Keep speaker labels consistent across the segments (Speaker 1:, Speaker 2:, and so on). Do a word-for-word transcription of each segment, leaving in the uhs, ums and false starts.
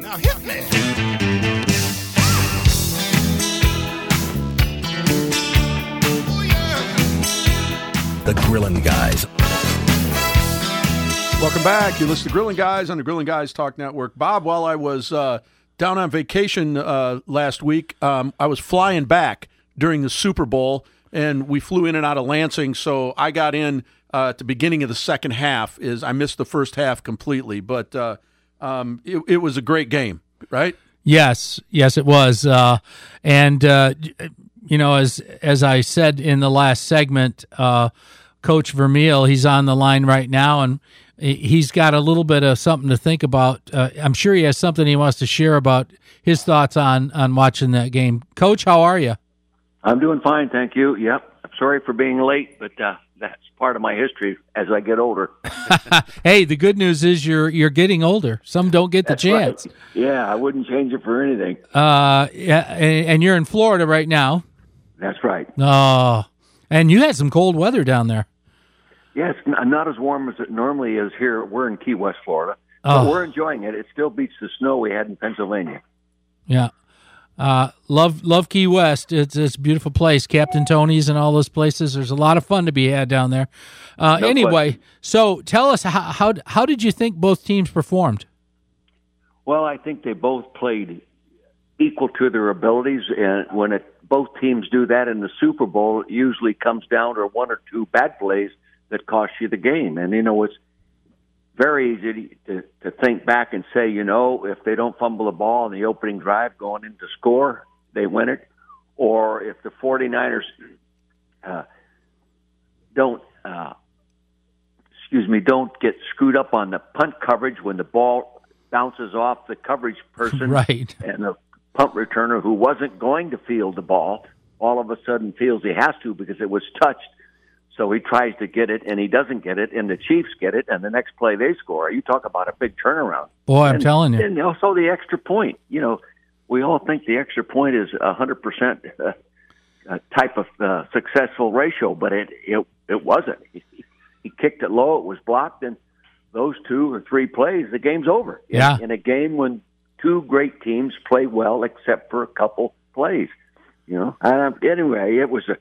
Speaker 1: Now hit me. Oh, yeah.
Speaker 2: The Grillin' Guys.
Speaker 3: Welcome back. You listen to Grillin' Guys on the Grillin' Guys Talk Network. Bob, while I was uh, down on vacation uh, last week, um, I was flying back during the Super Bowl, and we flew in and out of Lansing, so I got in uh, at the beginning of the second half. Is I missed the first half completely, but uh, um, it, it was a great game, right?
Speaker 4: Yes, yes, it was. Uh, and, uh, you know, as as I said in the last segment, uh, Coach Vermeil, he's on the line right now, and he's got a little bit of something to think about. Uh, I'm sure he has something he wants to share about his thoughts on, on watching that game. Coach, how are you?
Speaker 5: I'm doing fine, thank you. Yep. I'm sorry for being late, but uh, that's part of my history as I get older.
Speaker 4: Hey, the good news is you're you're getting older. Some don't get the
Speaker 5: That's
Speaker 4: chance.
Speaker 5: Right. Yeah, I wouldn't change it for anything.
Speaker 4: Uh, yeah, and, and you're in Florida right now.
Speaker 5: That's right.
Speaker 4: Oh, and you had some cold weather down there.
Speaker 5: Yes, yeah, not as warm as it normally is here. We're in Key West, Florida.
Speaker 4: Oh.
Speaker 5: But we're enjoying it. It still beats the snow we had in Pennsylvania.
Speaker 4: Yeah. Uh, love love Key West. It's it's a beautiful place. Captain Tony's and all those places. There's a lot of fun to be had down there. Uh,
Speaker 5: No
Speaker 4: anyway,
Speaker 5: question.
Speaker 4: so tell us how, how how did you think both teams performed?
Speaker 5: Well, I think they both played equal to their abilities, and when it, both teams do that in the Super Bowl, it usually comes down to one or two bad plays that cost you the game. And you know, it's very easy to, to think back and say, you know, if they don't fumble the ball in the opening drive going into score, they win it. Or if the 49ers uh, don't, uh, excuse me, don't get screwed up on the punt coverage when the ball bounces off the coverage person,
Speaker 4: Right.
Speaker 5: and the punt returner who wasn't going to field the ball all of a sudden feels he has to because it was touched. So he tries to get it, and he doesn't get it, and the Chiefs get it, and the next play they score. You talk about a big turnaround.
Speaker 4: Boy, I'm
Speaker 5: and,
Speaker 4: telling you.
Speaker 5: And also the extra point. You know, we all think the extra point is a one hundred percent uh, uh, type of uh, successful ratio, but it it, it wasn't. He, he kicked it low, it was blocked, and those two or three plays, the game's over.
Speaker 4: Yeah.
Speaker 5: In, in a game when two great teams play well except for a couple plays. You know, and, anyway, it was a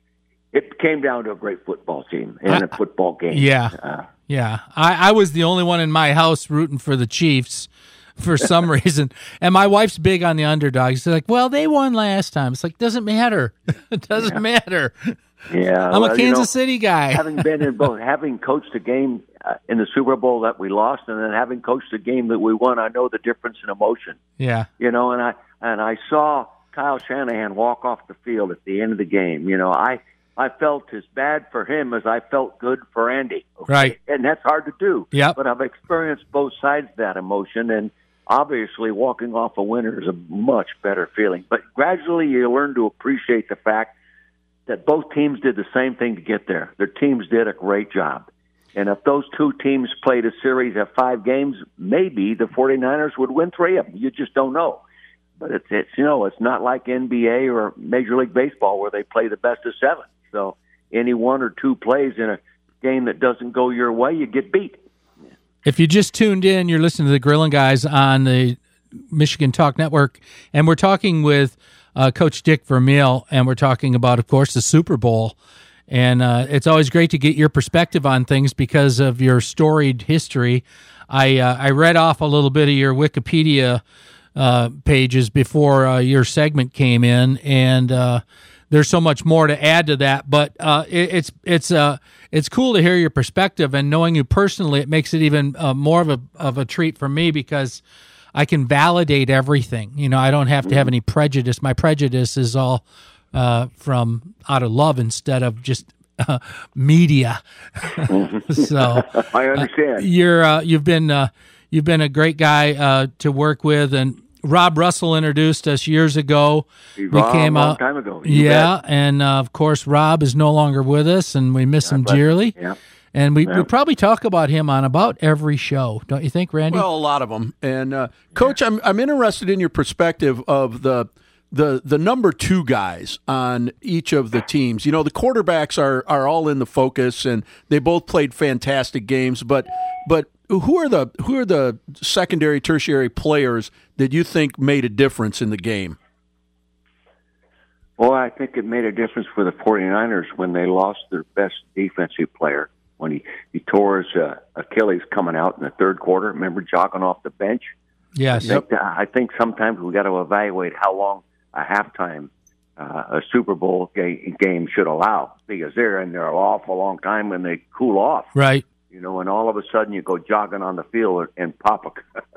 Speaker 5: It came down to a great football team and a football game.
Speaker 4: Yeah,
Speaker 5: uh,
Speaker 4: yeah. I, I was the only one in my house rooting for the Chiefs for some reason, and my wife's big on the underdogs. She's like, "Well, they won last time." It's like, doesn't matter. It doesn't
Speaker 5: Yeah.
Speaker 4: matter.
Speaker 5: Yeah,
Speaker 4: I'm
Speaker 5: well,
Speaker 4: a Kansas
Speaker 5: you know,
Speaker 4: City guy.
Speaker 5: having been in both, having coached a game uh, in the Super Bowl that we lost, and then having coached a game that we won, I know the difference in emotion.
Speaker 4: Yeah,
Speaker 5: You know, and I and I saw Kyle Shanahan walk off the field at the end of the game. You know, I. I felt as bad for him as I felt good for Andy. Okay?
Speaker 4: Right.
Speaker 5: And that's hard to do.
Speaker 4: Yep.
Speaker 5: But I've experienced both sides of that emotion, and obviously walking off a winner is a much better feeling. But gradually you learn to appreciate the fact that both teams did the same thing to get there. Their teams did a great job. And if those two teams played a series of five games, maybe the 49ers would win three of them. You just don't know. But it's, it's you know, it's not like N B A or Major League Baseball where they play the best of seven. So any one or two plays in a game that doesn't go your way, you get beat.
Speaker 4: If you just tuned in, you're listening to the Grillin' Guys on the Michigan Talk Network, and we're talking with uh, Coach Dick Vermeil, and we're talking about, of course, the Super Bowl. And uh, it's always great to get your perspective on things because of your storied history. I uh, I read off a little bit of your Wikipedia uh, pages before uh, your segment came in, and uh, there's so much more to add to that, but uh, it, it's it's uh, it's cool to hear your perspective, and knowing you personally, it makes it even uh, more of a of a treat for me because I can validate everything. You know, I don't have to have any prejudice. My prejudice is all uh, from out of love instead of just uh, media. So
Speaker 5: I understand.
Speaker 4: Uh, you're uh, you've been uh, you've been a great guy uh, to work with, and Rob Russell introduced us years ago.
Speaker 5: We
Speaker 4: came
Speaker 5: a long
Speaker 4: out,
Speaker 5: time ago. You
Speaker 4: yeah,
Speaker 5: bet.
Speaker 4: and uh, of course Rob is no longer with us, and we miss him dearly.
Speaker 5: Yeah.
Speaker 4: And we,
Speaker 5: Yeah.
Speaker 4: we probably talk about him on about every show, don't you think, Randy?
Speaker 3: Well, a lot of them. And uh, Coach, I'm I'm interested in your perspective of the the the number two guys on each of the teams. You know, the quarterbacks are are all in the focus, and they both played fantastic games. But but who are the who are the secondary, tertiary players that you think made a difference in the game?
Speaker 5: Well, I think it made a difference for the 49ers when they lost their best defensive player, when he, he tore his uh, Achilles coming out in the third quarter. Remember jogging off the bench?
Speaker 4: Yes.
Speaker 5: I think, I think sometimes we got to evaluate how long a halftime uh, a Super Bowl ga- game should allow, because they're in there an awful long time when they cool off.
Speaker 4: Right.
Speaker 5: You know, and all of a sudden you go jogging on the field and pop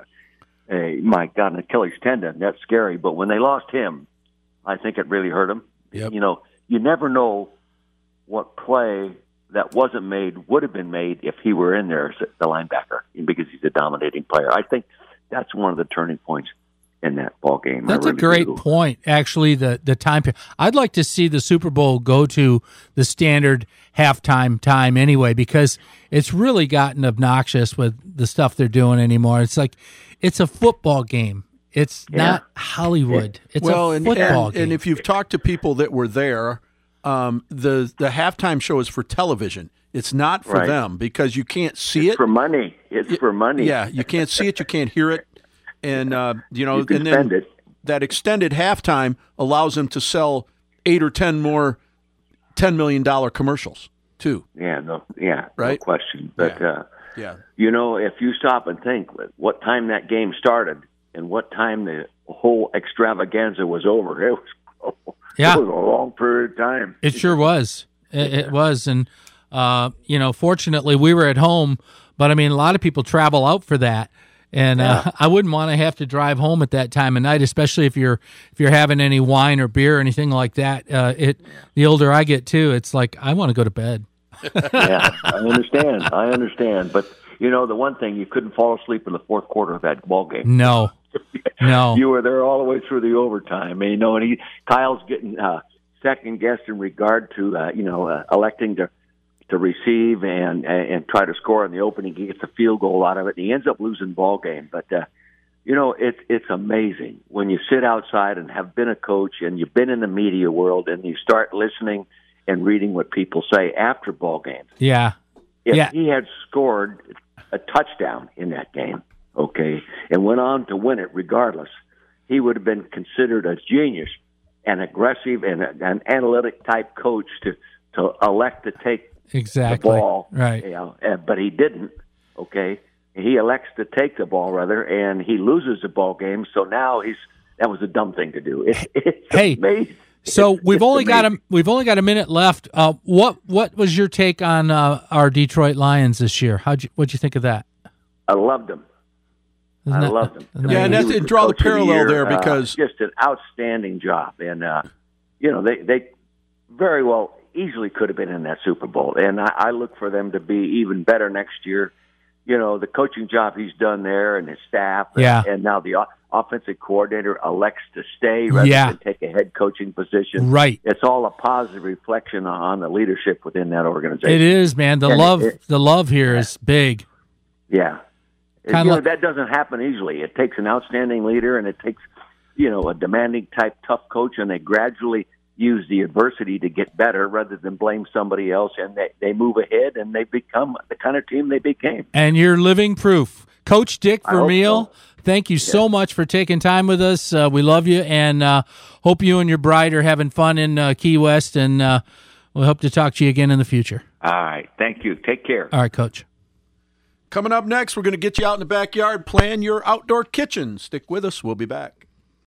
Speaker 5: a, a my God, an Achilles tendon. That's scary. But when they lost him, I think it really hurt him.
Speaker 3: Yep.
Speaker 5: You know, you never know what play that wasn't made would have been made if he were in there as the linebacker, because he's a dominating player. I think that's one of the turning points in that ball game.
Speaker 4: That's
Speaker 5: I
Speaker 4: a
Speaker 5: really
Speaker 4: great
Speaker 5: do.
Speaker 4: point, actually, the, the time period. I'd like to see the Super Bowl go to the standard halftime time anyway, because it's really gotten obnoxious with the stuff they're doing anymore. It's like, it's a football game. It's
Speaker 5: Yeah.
Speaker 4: not Hollywood. It's
Speaker 3: well,
Speaker 4: a
Speaker 3: and,
Speaker 4: football
Speaker 3: and,
Speaker 4: game.
Speaker 3: and if you've talked to people that were there, um, the the halftime show is for television. It's not for
Speaker 5: Right.
Speaker 3: them, because you can't see
Speaker 5: It's
Speaker 3: it.
Speaker 5: for money. It's for money.
Speaker 3: Yeah, you can't see it, you can't hear it, and uh, you know,
Speaker 5: You can
Speaker 3: and then
Speaker 5: spend it.
Speaker 3: that extended halftime allows them to sell eight or ten more ten million dollar commercials too.
Speaker 5: Yeah, no, yeah, no
Speaker 3: Right?
Speaker 5: question. But
Speaker 3: Yeah.
Speaker 5: uh,
Speaker 3: Yeah,
Speaker 5: you know, if you stop and think what time that game started and what time the whole extravaganza was over, it was,
Speaker 4: Yeah.
Speaker 5: it was a long period of time.
Speaker 4: It sure was. It, it was. And, uh, you know, fortunately, we were at home. But, I mean, a lot of people travel out for that. And uh, I wouldn't want to have to drive home at that time of night, especially if you're if you're having any wine or beer or anything like that. Uh, it the older I get, too, it's like I want to go to bed.
Speaker 5: Yeah, I understand. I understand. But, you know, the one thing, you couldn't fall asleep in the fourth quarter of that ball game.
Speaker 4: No. No.
Speaker 5: You were there all the way through the overtime. And, you know, and he, Kyle's getting uh, second guessed in regard to, uh, you know, uh, electing to to receive and and try to score in the opening. He gets a field goal out of it, and he ends up losing the ball game. But, uh, you know, it's it's amazing when you sit outside and have been a coach and you've been in the media world and you start listening and reading what people say after ball games.
Speaker 4: Yeah.
Speaker 5: If
Speaker 4: Yeah.
Speaker 5: he had scored a touchdown in that game, okay, and went on to win it regardless, he would have been considered a genius, an aggressive and a, an analytic type coach to, to elect to take
Speaker 4: Exactly.
Speaker 5: the ball.
Speaker 4: Right.
Speaker 5: You know, uh, but he didn't, okay. He elects to take the ball, rather, and he loses the ball game, so now he's that was a dumb thing to do. It, it's
Speaker 4: Hey,
Speaker 5: amazing.
Speaker 4: So
Speaker 5: It's-
Speaker 4: we've
Speaker 5: it's
Speaker 4: only got a
Speaker 5: amazing.
Speaker 4: we've only got a minute left. Uh, what what was your take on uh, our Detroit Lions this year? How'd you what'd you think of that?
Speaker 5: I loved him.
Speaker 4: Isn't
Speaker 5: I
Speaker 4: that-
Speaker 5: loved him.
Speaker 4: isn't that
Speaker 3: Yeah, and
Speaker 5: He
Speaker 3: that's-
Speaker 5: was
Speaker 3: and
Speaker 5: the
Speaker 3: draw the
Speaker 5: coach of
Speaker 3: parallel
Speaker 5: year,
Speaker 3: there
Speaker 5: uh,
Speaker 3: because-
Speaker 5: just an outstanding job, and uh, you know they they very well easily could have been in that Super Bowl, and I, I look for them to be even better next year. You know, the coaching job he's done there and his staff, and,
Speaker 4: Yeah.
Speaker 5: and now the o- offensive coordinator elects to stay rather
Speaker 4: Yeah.
Speaker 5: than take a head coaching position.
Speaker 4: Right.
Speaker 5: It's all a positive reflection on the leadership within that organization.
Speaker 4: It is, man. The
Speaker 5: And
Speaker 4: love
Speaker 5: it-
Speaker 4: the love here is big.
Speaker 5: Yeah.
Speaker 4: Kinda
Speaker 5: you know,
Speaker 4: like-
Speaker 5: that doesn't happen easily. It takes an outstanding leader, and it takes, you know, a demanding type tough coach, and they gradually use the adversity to get better rather than blame somebody else, and they, they move ahead, and they become the kind of team they became.
Speaker 4: And you're living proof. Coach Dick
Speaker 5: I hope
Speaker 4: Vermeil,
Speaker 5: so.
Speaker 4: thank you so much for taking time with us. Uh, we love you, and uh, hope you and your bride are having fun in uh, Key West, and uh, we hope to talk to you again in the future.
Speaker 5: All right. Thank you. Take care.
Speaker 4: All right, Coach.
Speaker 3: Coming up next, we're going to get you out in the backyard, plan your outdoor kitchen. Stick with us. We'll be back.